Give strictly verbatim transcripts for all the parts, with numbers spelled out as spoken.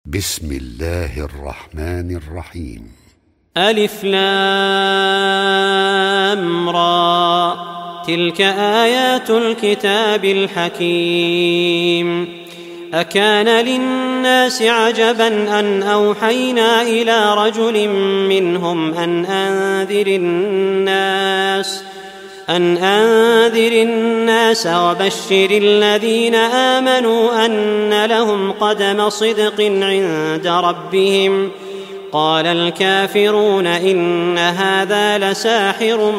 بسم الله الرحمن الرحيم. ألف لام را، تلك آيات الكتاب الحكيم. أكان للناس عجبا أن أوحينا إلى رجل منهم أن أنذر الناس أن أنذر الناس وبشر الذين آمنوا أن لهم قدم صدق عند ربهم. قال الكافرون إن هذا لساحر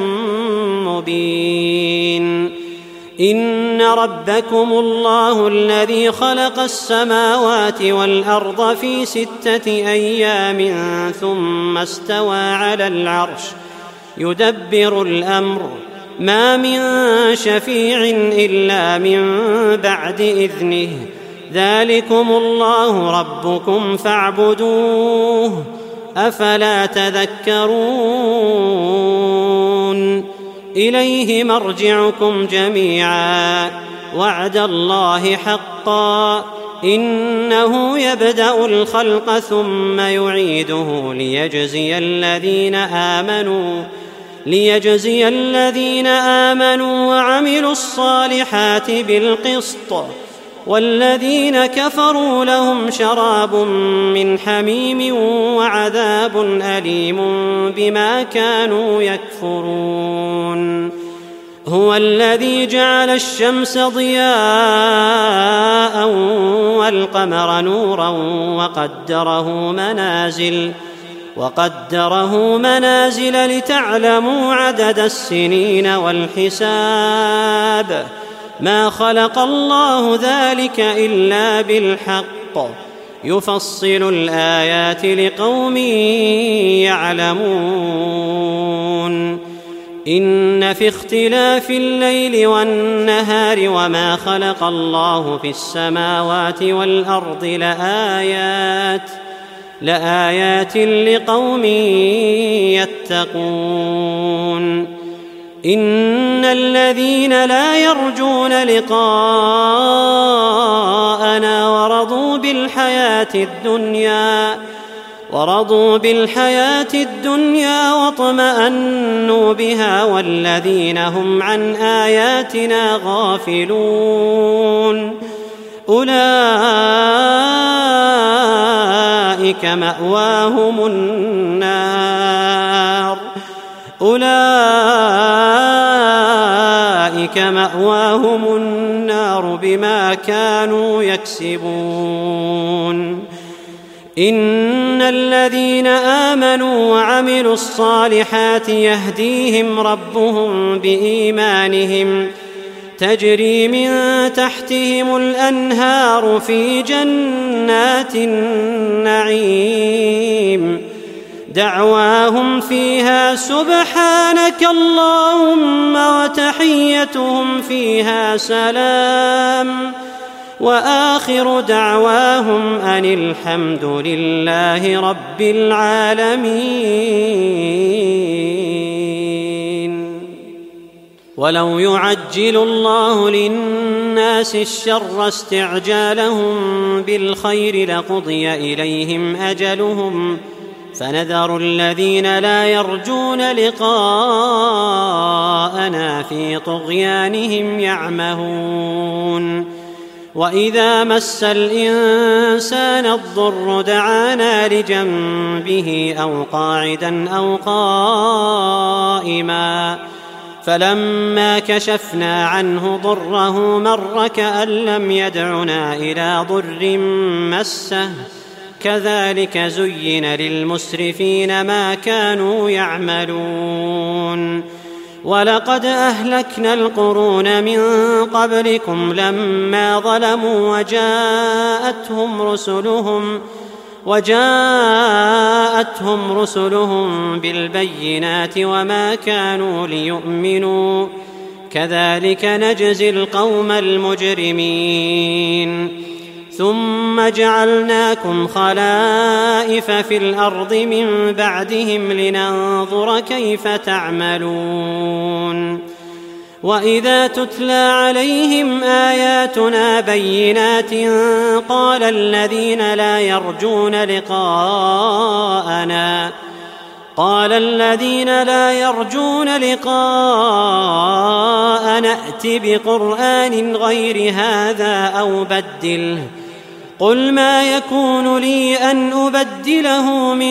مبين. إن ربكم الله الذي خلق السماوات والأرض في ستة أيام ثم استوى على العرش يدبر الأمر، ما من شفيع إلا من بعد إذنه. ذلكم الله ربكم فاعبدوه، أفلا تذكرون. إليه مرجعكم جميعا، وعد الله حقا، إنه يبدأ الخلق ثم يعيده ليجزي الذين آمنوا ليجزي الذين آمنوا وعملوا الصالحات بالقسط، والذين كفروا لهم شراب من حميم وعذاب أليم بما كانوا يكفرون. هو الذي جعل الشمس ضياء والقمر نورا وقدره منازل وقدره منازل لتعلموا عدد السنين والحساب. ما خلق الله ذلك إلا بالحق، يفصل الآيات لقوم يعلمون. إن في اختلاف الليل والنهار وما خلق الله في السماوات والأرض لآيات لآيات لقوم يتقون. إن الذين لا يرجون لقاءنا ورضوا بالحياة الدنيا ورضوا بالحياة الدنيا واطمأنوا بها والذين هم عن آياتنا غافلون، أولئك مأواهم النار أولئك مأواهم النار بما كانوا يكسبون. إن الذين آمنوا وعملوا الصالحات يهديهم ربهم بإيمانهم، تجري من تحتهم الأنهار في جنات النعيم، دعواهم فيها سبحانك اللهم وتحيتهم فيها سلام، وآخر دعواهم أن الحمد لله رب العالمين. ولو يعجل الله للناس الشر استعجالهم بالخير لقضي إليهم أجلهم، فنذر الذين لا يرجون لقاءنا في طغيانهم يعمهون. وإذا مس الإنسان الضر دعانا لجنبه أو قاعدا أو قائما، فلما كشفنا عنه ضره مر كأن لم يدعنا إلى ضر مسه، كذلك زين للمسرفين ما كانوا يعملون. ولقد أهلكنا القرون من قبلكم لما ظلموا وجاءتهم رسلهم وجاءتهم رسلهم بالبينات وما كانوا ليؤمنوا، كذلك نجزي القوم المجرمين. ثم جعلناكم خلائف في الأرض من بعدهم لننظر كيف تعملون. وإذا تتلى عليهم آياتنا بينات قال الذين لا يرجون لقاءنا قال الذين لا يرجون لقاءنا ائت بقرآن غير هذا أو بدله قل ما يكون لي أن أبدله من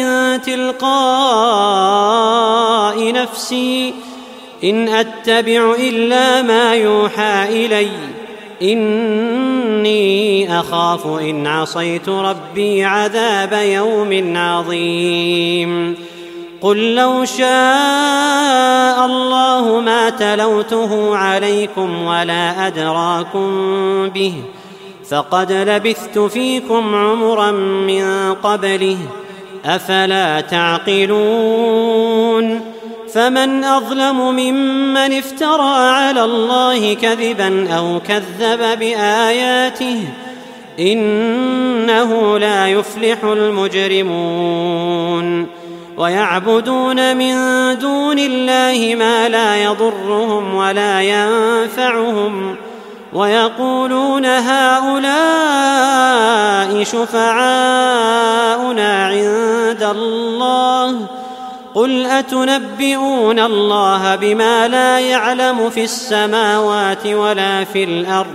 تلقاء نفسي إن أتبع إلا ما يوحى إلي إني أخاف إن عصيت ربي عذاب يوم عظيم قل لو شاء الله ما تلوته عليكم ولا أدراكم به فقد لبثت فيكم عمرا من قبله أفلا تعقلون فمن أظلم ممن افترى على الله كذبا أو كذب بآياته إنه لا يفلح المجرمون ويعبدون من دون الله ما لا يضرهم ولا ينفعهم ويقولون هؤلاء شفعاؤنا عند الله قل أتنبئون الله بما لا يعلم في السماوات ولا في الأرض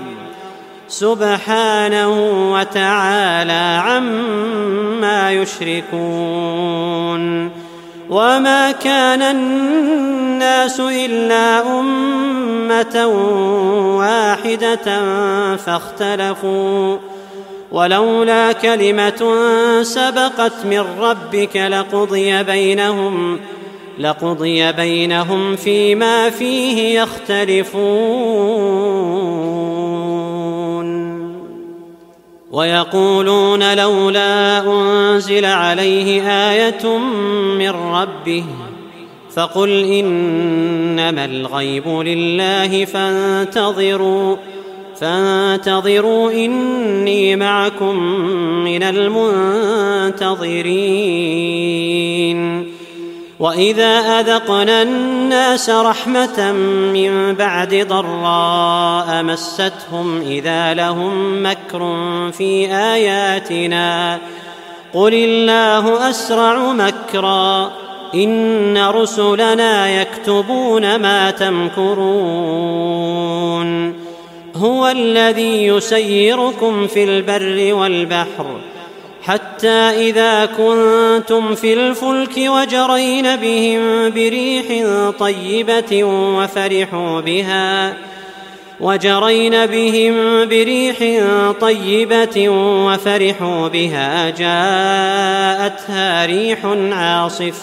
سبحانه وتعالى عما يشركون وما كان الناس إلا أمة واحدة فاختلفوا ولولا كلمة سبقت من ربك لقضي بينهم لقضي بينهم فيما فيه يختلفون ويقولون لولا أنزل عليه آية من ربه فقل إنما الغيب لله فانتظروا فانتظروا إني معكم من المنتظرين وإذا أذقنا الناس رحمة من بعد ضراء مستهم إذا لهم مكر في آياتنا قل الله أسرع مكرا إن رسلنا يكتبون ما تمكرون هو الذي يسيركم في البر والبحر حتى إذا كنتم في الفلك وجرين بهم بريح طيبة وفرحوا بها وجرين بهم بريح طيبة وفرحوا بها جاءتها ريح عاصف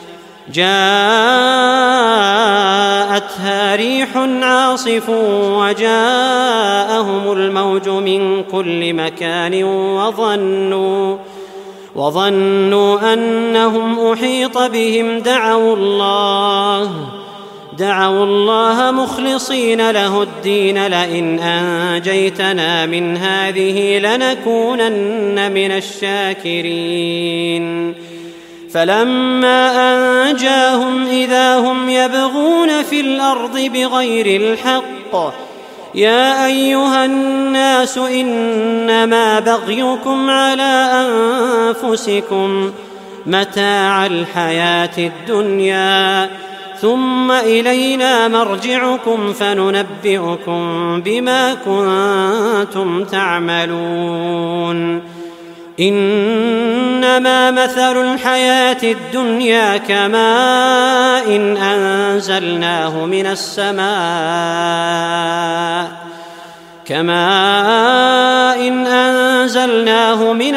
جاءتها ريح عاصف وجاءهم الموج من كل مكان وظنوا وظنوا أنهم أحيط بهم دعوا الله دعوا الله مخلصين له الدين لئن أنجيتنا من هذه لنكونن من الشاكرين فلما أنجاهم إذا هم يبغون في الأرض بغير الحق يا أيها الناس إنما بغيكم على أنفسكم متاع الحياة الدنيا ثم إلينا مرجعكم فننبئكم بما كنتم تعملون إنما مثل الحياة الدنيا كماء إن أنزلناه من السماء كماء إن أنزلناه من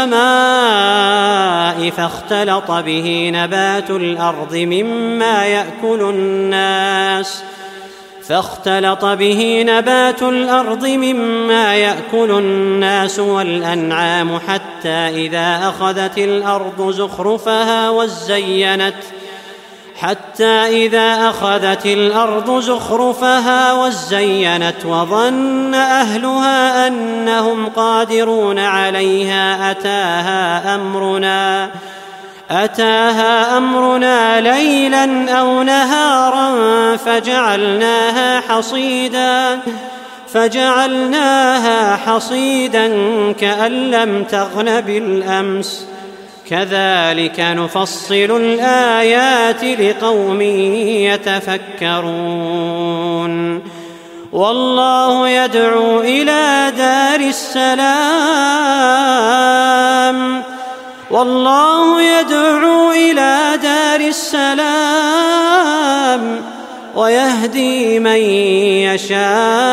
السماء فاختلط به نبات الأرض مما يأكل الناس فاختلط به نبات الأرض مما يأكل الناس والأنعام حتى إذا أخذت الأرض زخرفها وزينت حتى إذا أخذت الأرض زخرفها وزينت وظن أهلها أنهم قادرون عليها أتاها أمرنا أتاها أمرنا ليلا أو نهارا فجعلناها حصيدا فجعلناها حصيدا كأن لم تغن بالأمس كذلك نفصل الآيات لقوم يتفكرون والله يدعو إلى دار السلام والله يدعو إلى دار السلام ويهدي من يشاء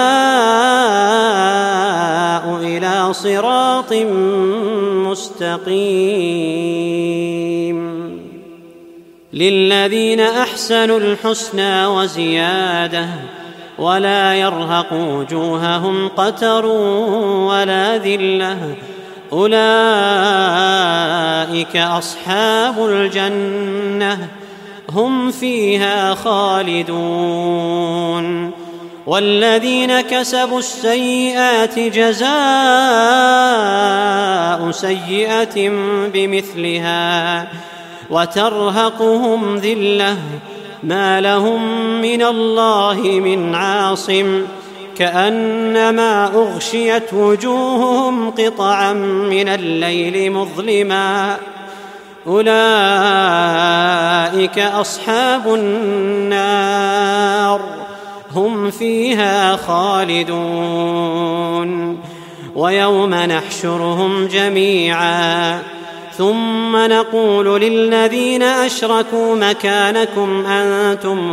إلى صراط مستقيم للذين أحسنوا الحسنى وزيادة ولا يرهق وجوههم قتر ولا ذلة أولئك أصحاب الجنة هم فيها خالدون والذين كسبوا السيئات جزاء سيئة بمثلها وترهقهم ذلة ما لهم من الله من عاصم كأنما أغشيت وجوههم قطعا من الليل مظلما أولئك أصحاب النار هم فيها خالدون ويوم نحشرهم جميعا ثم نقول للذين أشركوا مكانكم أنتم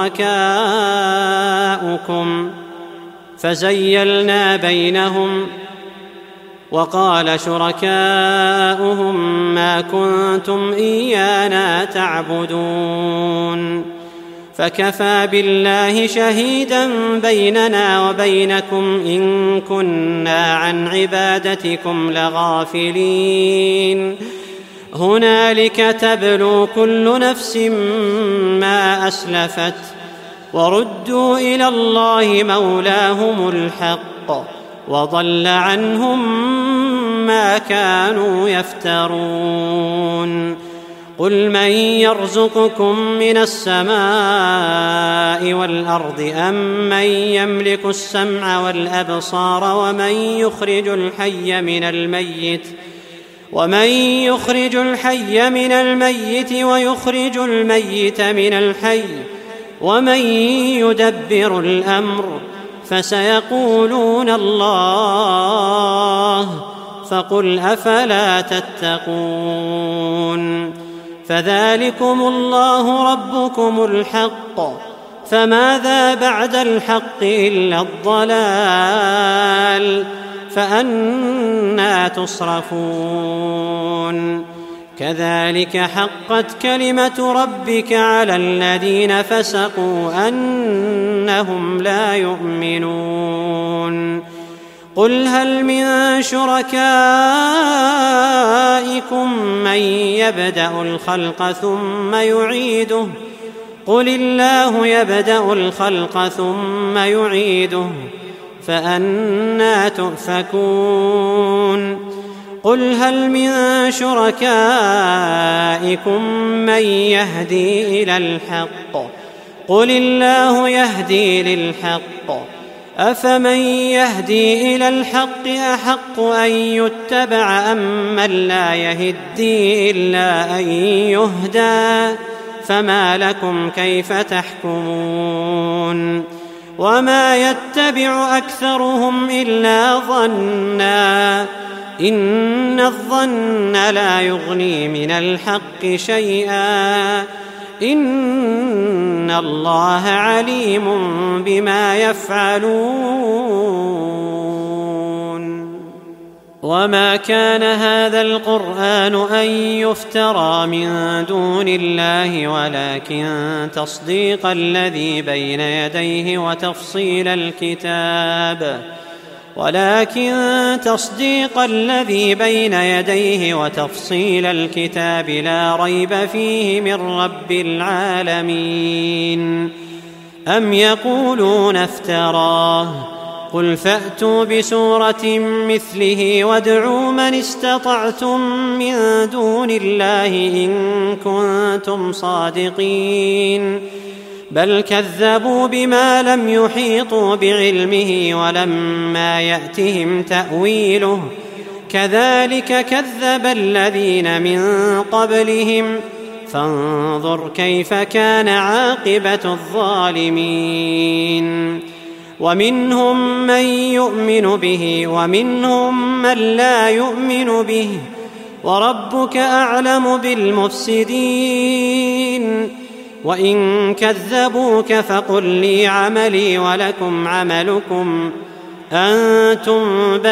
وشركاؤكم فزيلنا بينهم وقال شركاؤهم ما كنتم إيانا تعبدون فكفى بالله شهيدا بيننا وبينكم إن كنا عن عبادتكم لغافلين هنالك تبلو كل نفس ما أسلفت وردوا إلى الله مولاهم الحق وضل عنهم ما كانوا يفترون قل من يرزقكم من السماء والأرض أم من يملك السمع والأبصار ومن يخرج الحي من الميت ومن يخرج الحي من الميت ويخرج الميت من الحي ومن يدبر الأمر فسيقولون الله فقل أفلا تتقون فذلكم الله ربكم الحق فماذا بعد الحق إلا الضلال فأنى تصرفون كذلك حقت كلمة ربك على الذين فسقوا أنهم لا يؤمنون قل هل من شركائكم من يبدأ الخلق ثم يعيده قل الله يبدأ الخلق ثم يعيده فأنى تؤفكون قل هل من شركائكم من يهدي إلى الحق قل الله يهدي للحق أفمن يهدي إلى الحق أحق أن يتبع أم من لا يهدي إلا أن يهدى فما لكم كيف تحكمون وما يتبع أكثرهم إلا ظنا إن الظن لا يغني من الحق شيئا إن الله عليم بما يفعلون وما كان هذا القرآن أن يفترى من دون الله ولكن تصديق الذي بين يديه وتفصيل الكتاب ولكن تصديق الذي بين يديه وتفصيل الكتاب لا ريب فيه من رب العالمين أم يقولون افتراه قل فأتوا بسورة مثله وادعوا من استطعتم من دون الله إن كنتم صادقين بل كذبوا بما لم يحيطوا بعلمه ولما يأتهم تأويله كذلك كذب الذين من قبلهم فانظر كيف كان عاقبة الظالمين ومنهم من يؤمن به ومنهم من لا يؤمن به وربك أعلم بالمفسدين وإن كذبوك فقل لي عملي ولكم عملكم أنتم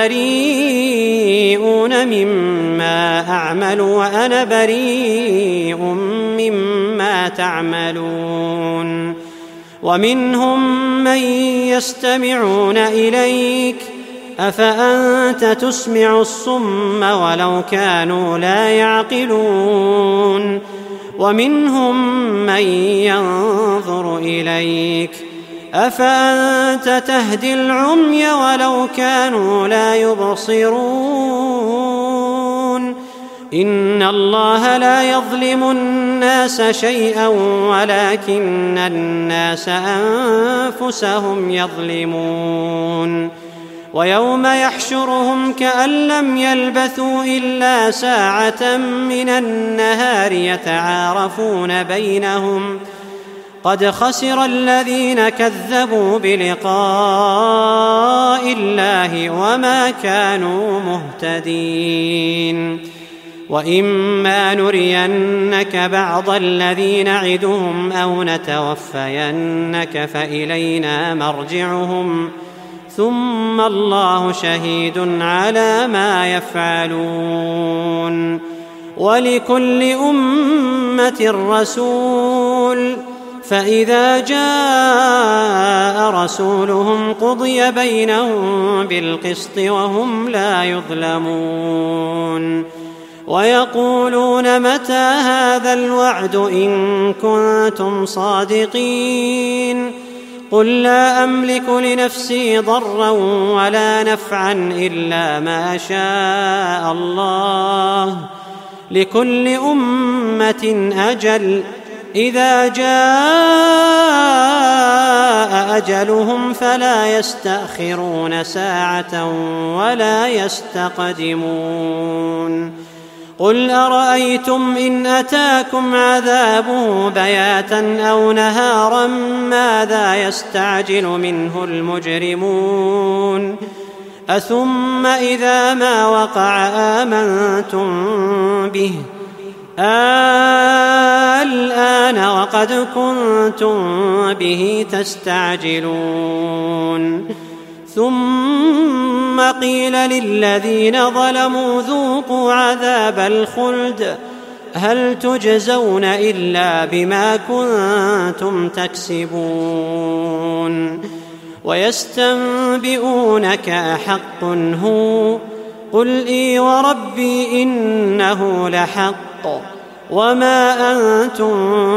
بريئون مما أعمل وأنا بريء مما تعملون ومنهم من يستمعون إليك أفأنت تسمع الصم ولو كانوا لا يعقلون ومنهم من ينظر إليك أفأنت تهدي العمي ولو كانوا لا يبصرون إن الله لا يظلم الناس شيئا ولكن الناس أنفسهم يظلمون ويوم يحشرهم كأن لم يلبثوا إلا ساعة من النهار يتعارفون بينهم قد خسر الذين كذبوا بلقاء الله وما كانوا مهتدين وإما نرينك بعض الذي نعدهم أو نتوفينك فإلينا مرجعهم ثم الله شهيد على ما يفعلون ولكل أمة رسول فإذا جاء رسولهم قضي بينهم بالقسط وهم لا يظلمون ويقولون متى هذا الوعد إن كنتم صادقين قل لا أملك لنفسي ضرا ولا نفعا إلا ما شاء الله لكل أمة أجل إذا جاء أجلهم فلا يستأخرون ساعة ولا يستقدمون قل أرأيتم إن أتاكم عذابه بياتا أو نهارا ماذا يستعجل منه المجرمون أثم إذا ما وقع آمنتم به الآن وقد كنتم به تستعجلون ثم قيل للذين ظلموا ذوقوا عذاب الخلد هل تجزون إلا بما كنتم تكسبون ويستنبئونك أحق هو قل إي وربي إنه لحق وما أنتم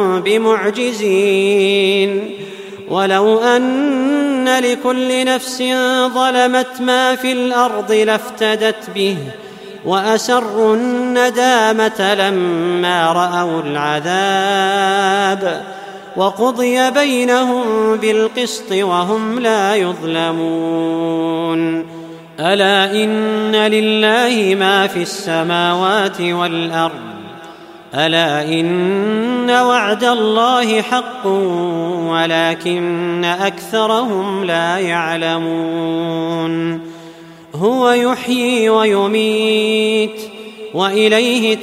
بمعجزين ولو أن لكل نفس ظلمت ما في الأرض لافتدت به وأسروا الندامة لما رأوا العذاب وقضي بينهم بالقسط وهم لا يظلمون ألا إن لله ما في السماوات والأرض ألا إن وعد الله حق ولكن أكثرهم لا يعلمون هو يحيي ويميت وإليه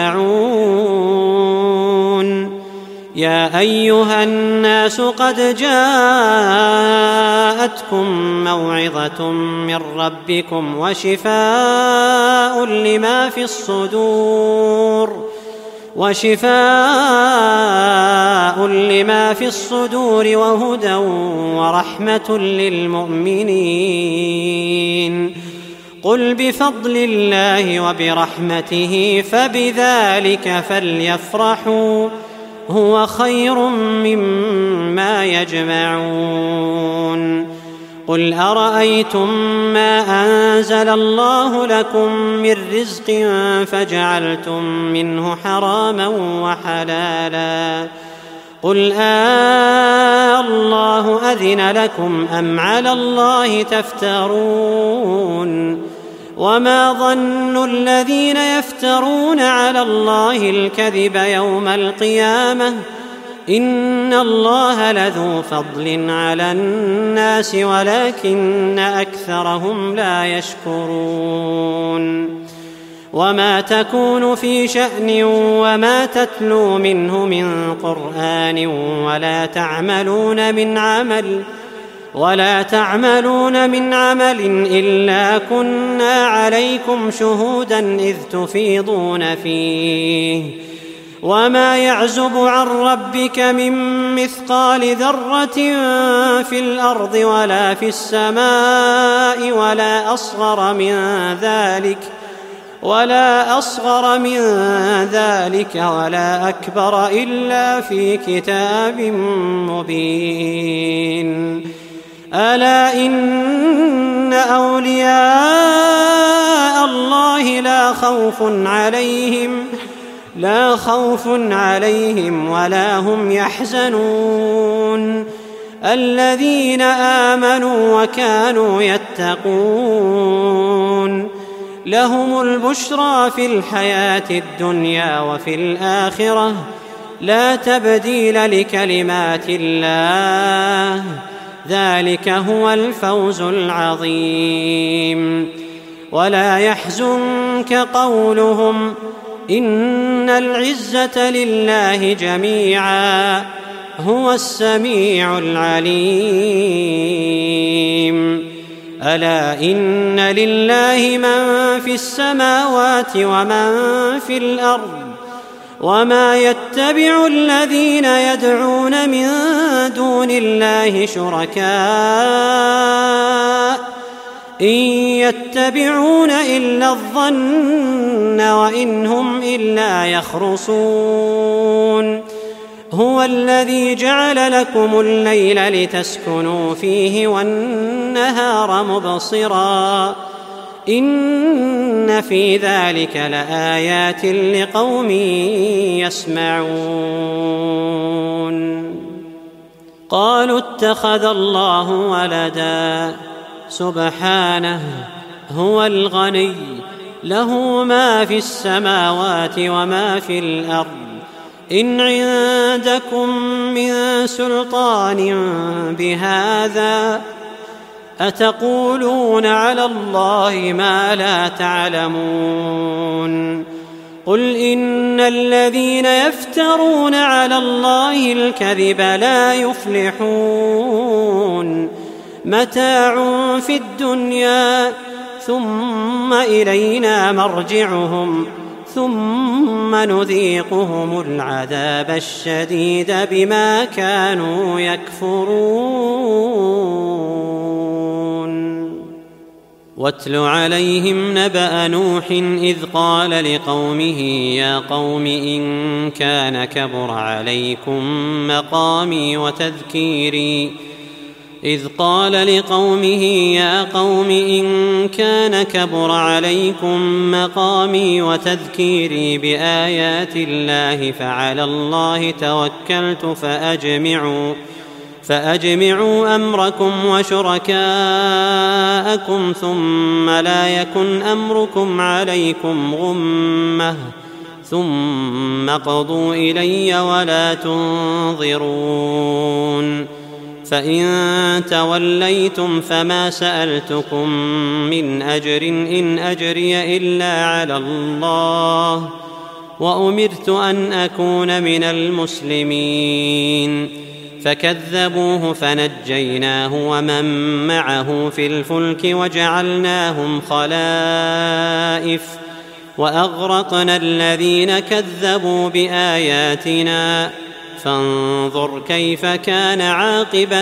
ترجعون يا أيها الناس قد جاءتكم موعظة من ربكم وشفاء لما في الصدور وشفاء لما في الصدور وهدى ورحمة للمؤمنين قل بفضل الله وبرحمته فبذلك فليفرحوا هو خير مما يجمعون قل أرأيتم ما أنزل الله لكم من رزق فجعلتم منه حراما وحلالا قل آه الله أذن لكم أم على الله تفترون وما ظن الذين يفترون على الله الكذب يوم القيامة إن الله لذو فضل على الناس ولكن أكثرهم لا يشكرون وما تكون في شأن وما تتلو منه من قرآن ولا تعملون من عمل ولا تعملون من عمل إلا كنا عليكم شهودا إذ تفيضون فيه وما يعزب عن ربك من مثقال ذرة في الأرض ولا في السماء ولا أصغر من ذلك ولا أصغر من ذلك ولا أكبر إلا في كتاب مبين ألا إن أولياء الله لا خوف عليهم لا خوف عليهم ولا هم يحزنون الذين آمنوا وكانوا يتقون لهم البشرى في الحياة الدنيا وفي الآخرة لا تبديل لكلمات الله ذلك هو الفوز العظيم ولا يحزنك قولهم إن العزة لله جميعا هو السميع العليم ألا إن لله من في السماوات ومن في الأرض وما يتبع الذين يدعون من دون الله شركاء إن يتبعون إلا الظن وإن هم إلا يخرصون هو الذي جعل لكم الليل لتسكنوا فيه والنهار مبصرا إن في ذلك لآيات لقوم يسمعون قالوا اتخذ الله ولدا سبحانه هو الغني له ما في السماوات وما في الأرض إن عندكم من سلطان بهذا أتقولون على الله ما لا تعلمون قل إن الذين يفترون على الله الكذب لا يفلحون متاع في الدنيا ثم إلينا مرجعهم ثم نذيقهم العذاب الشديد بما كانوا يكفرون واتل عليهم نبأ نوح إذ قال لقومه يا قوم إن كان كبر عليكم مقامي وتذكيري إذ قال لقومه يا قوم إن كان كبر عليكم مقامي وتذكيري بآيات الله فعلى الله توكلت فأجمعوا فأجمعوا أمركم وشركاءكم ثم لا يكن أمركم عليكم غمة ثم قضوا إلي ولا تنظرون فإن توليتم فما سألتكم من أجر إن أجري إلا على الله وأمرت أن أكون من المسلمين فكذبوه فنجيناه ومن معه في الفلك وجعلناهم خلائف وأغرقنا الذين كذبوا بآياتنا فانظر كيف كان عاقبة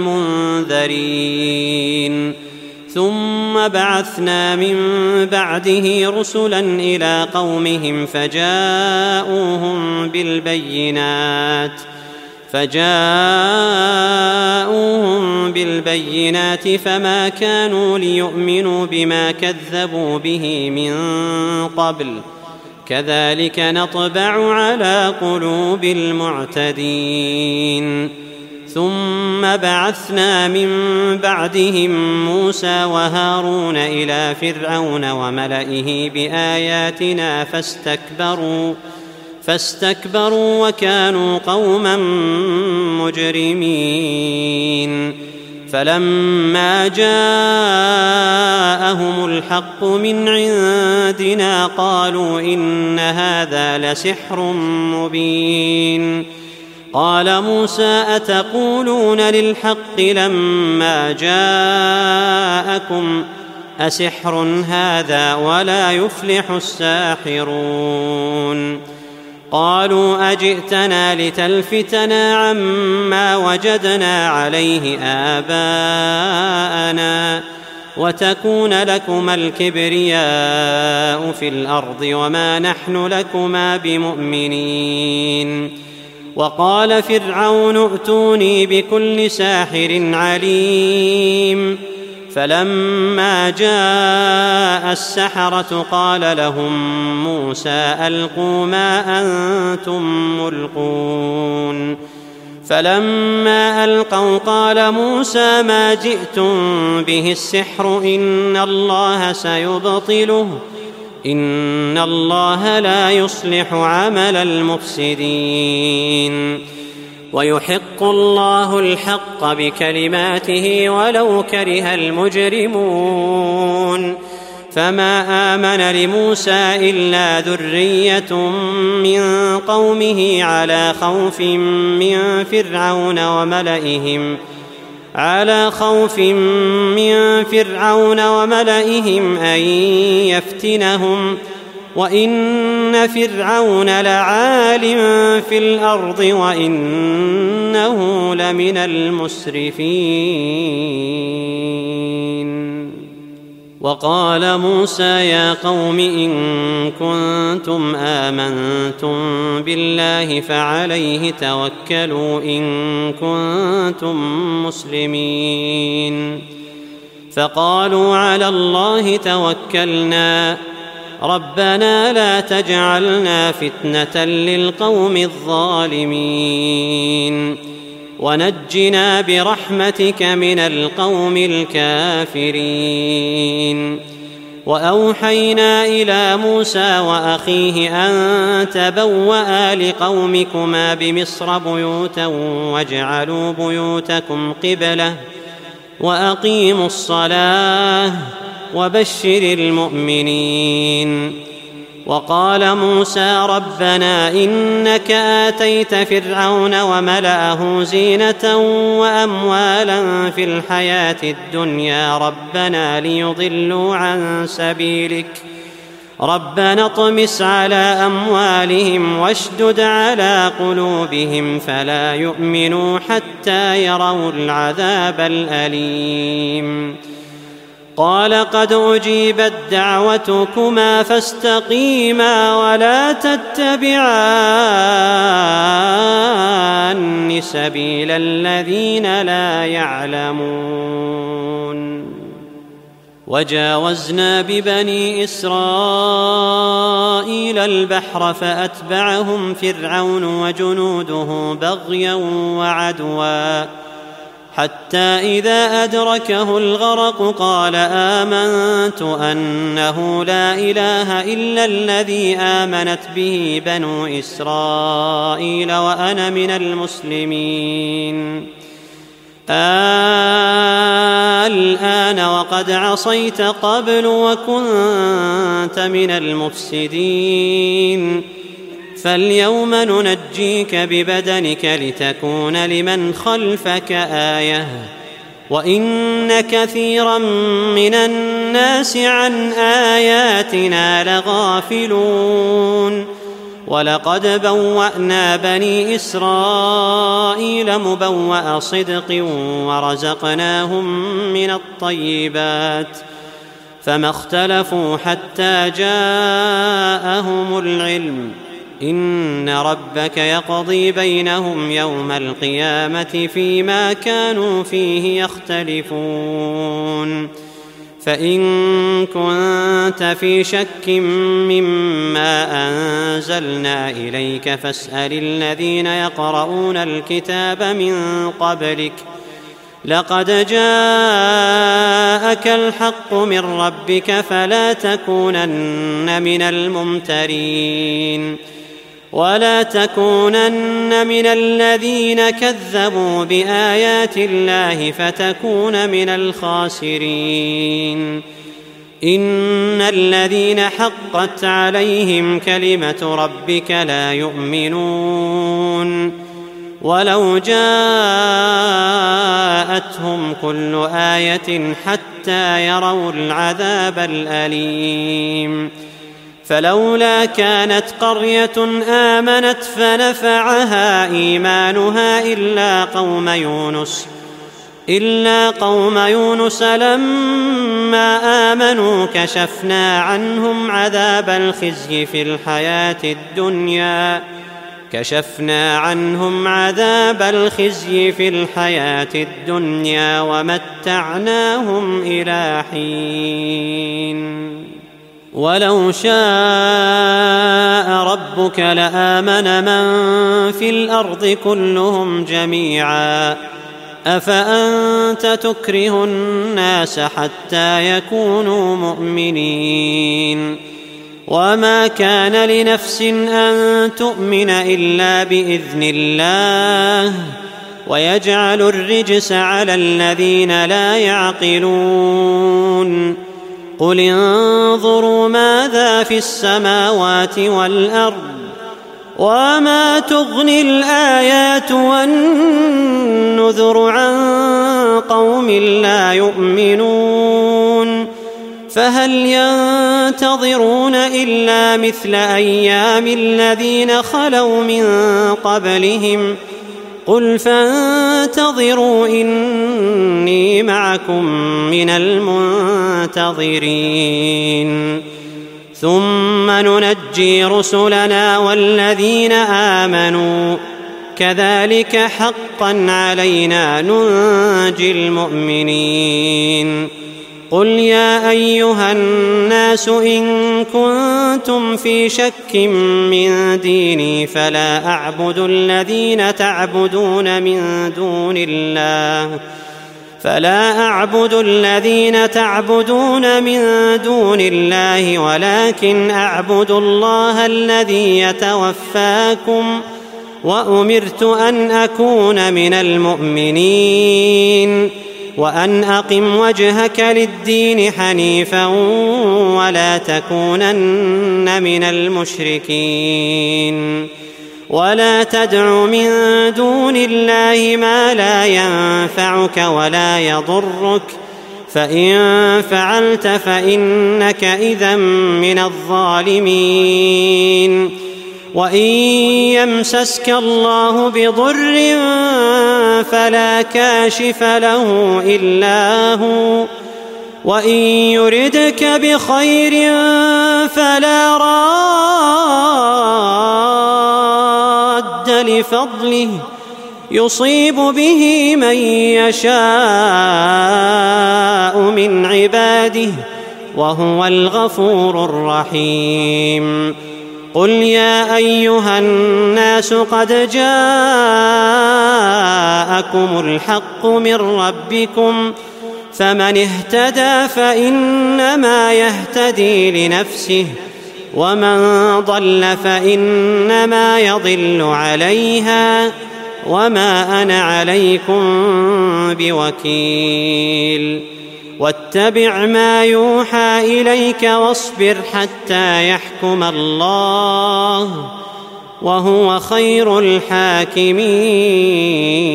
المنذرين ثم بعثنا من بعده رسلا إلى قومهم فجاءوهم بالبينات فجاءوهم بالبينات فما كانوا ليؤمنوا بما كذبوا به من قبل كذلك نطبع على قلوب المعتدين. ثم بعثنا من بعدهم موسى وهارون إلى فرعون وملئه بآياتنا فاستكبروا فاستكبروا وكانوا قوما مجرمين. فلما جاءهم الحق من عندنا قالوا إن هذا لسحر مبين. قال موسى أتقولون للحق لما جاءكم أسحر هذا ولا يفلح الساحرون. قالوا أجئتنا لتلفتنا عما وجدنا عليه آباءنا وتكون لكما الكبرياء في الأرض وما نحن لكما بمؤمنين. وقال فرعون ائتوني بكل ساحر عليم. فلما جاء السحرة قال لهم موسى ألقوا ما أنتم ملقون. فلما ألقوا قال موسى ما جئتم به السحر إن الله سيبطله إن الله لا يصلح عمل المفسدين. ويحق الله الحق بكلماته ولو كره المجرمون. فما آمن لموسى إلا ذرية من قومه على خوف من فرعون وملئهم على خوف من فرعون وملئهم أن يفتنهم وإن فرعون لعال في الأرض وإنه لمن المسرفين. وقال موسى يا قوم إن كنتم آمنتم بالله فعليه توكلوا إن كنتم مسلمين. فقالوا على الله توكلنا ربنا لا تجعلنا فتنة للقوم الظالمين ونجنا برحمتك من القوم الكافرين. وأوحينا إلى موسى وأخيه أن تبوأ لقومكما بمصر بيوتا واجعلوا بيوتكم قبلة وأقيموا الصلاة وبشر المؤمنين. وقال موسى ربنا إنك آتيت فرعون وملأه زينة وأموالا في الحياة الدنيا ربنا ليضلوا عن سبيلك ربنا اطمس على أموالهم واشدد على قلوبهم فلا يؤمنوا حتى يروا العذاب الأليم. قال قد أجيبت دعوتكما فاستقيما ولا تتبعان سبيل الذين لا يعلمون. وجاوزنا ببني إسرائيل البحر فأتبعهم فرعون وجنوده بغيا وعدوا حتى إذا أدركه الغرق قال آمنت أنه لا إله إلا الذي آمنت به بنو إسرائيل وأنا من المسلمين. الآن وقد عصيت قبل وكنت من المفسدين فاليوم ننجيك ببدنك لتكون لمن خلفك آية وإن كثيرا من الناس عن آياتنا لغافلون. ولقد بوأنا بني إسرائيل مبوأ صدق ورزقناهم من الطيبات فما اختلفوا حتى جاءهم العلم إن ربك يقضي بينهم يوم القيامة فيما كانوا فيه يختلفون فإن كنت في شك مما أنزلنا إليك فاسأل الذين يقرؤون الكتاب من قبلك لقد جاءك الحق من ربك فلا تكونن من الممترين ولا تكونن من الذين كذبوا بآيات الله فتكون من الخاسرين إن الذين حقت عليهم كلمة ربك لا يؤمنون ولو جاءتهم كل آية حتى يروا العذاب الأليم فلولا كانت قرية آمنت فنفعها إيمانها إلا قوم يونس إلا قوم يونس لما آمنوا كشفنا عنهم عذاب الخزي في الحياة الدنيا كشفنا عنهم عذاب الخزي في الحياة الدنيا ومتعناهم إلى حين ولو شاء ربك لآمن من في الأرض كلهم جميعا أفأنت تكره الناس حتى يكونوا مؤمنين وما كان لنفس أن تؤمن إلا بإذن الله ويجعل الرجس على الذين لا يعقلون قل انظروا ماذا في السماوات والأرض وما تغني الآيات والنذر عن قوم لا يؤمنون فهل ينتظرون إلا مثل أيام الذين خلوا من قبلهم قل فانتظروا إني معكم من المنتظرين ثم ننجي رسلنا والذين آمنوا كذلك حقا علينا ننجي المؤمنين قل يا أيها الناس إن كنتم في شك من ديني فلا أعبد الذين تعبدون من دون الله فلا أعبد الذين تعبدون من دون الله ولكن أعبد الله الذي يتوفاكم وأمرت أن أكون من المؤمنين وأن أقم وجهك للدين حنيفا ولا تكونن من المشركين ولا تدع من دون الله ما لا ينفعك ولا يضرك فإن فعلت فإنك إذا من الظالمين وإن يمسسك الله بضر فلا كاشف له إلا هو وإن يردك بخير فلا راد لفضله يصيب به من يشاء من عباده وهو الغفور الرحيم قل يا أيها الناس قد جاءكم الحق من ربكم فمن اهتدى فإنما يهتدي لنفسه ومن ضل فإنما يضل عليها وما أنا عليكم بوكيل واتبع ما يوحى إليك واصبر حتى يحكم الله وهو خير الحاكمين.